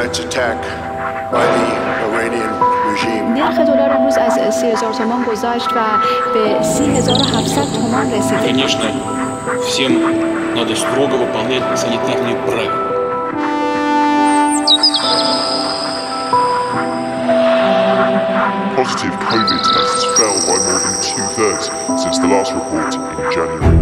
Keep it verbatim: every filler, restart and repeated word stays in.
tonight's attack by the Iranian regime. نرخ دلار امروز از سی هزار تومان گذشت و به سی هزار و هفتصد تومان رسید. Конечно, всем надо строго выполнять санитарные правила. Positive COVID tests fell by more than two-thirds since the last report in January.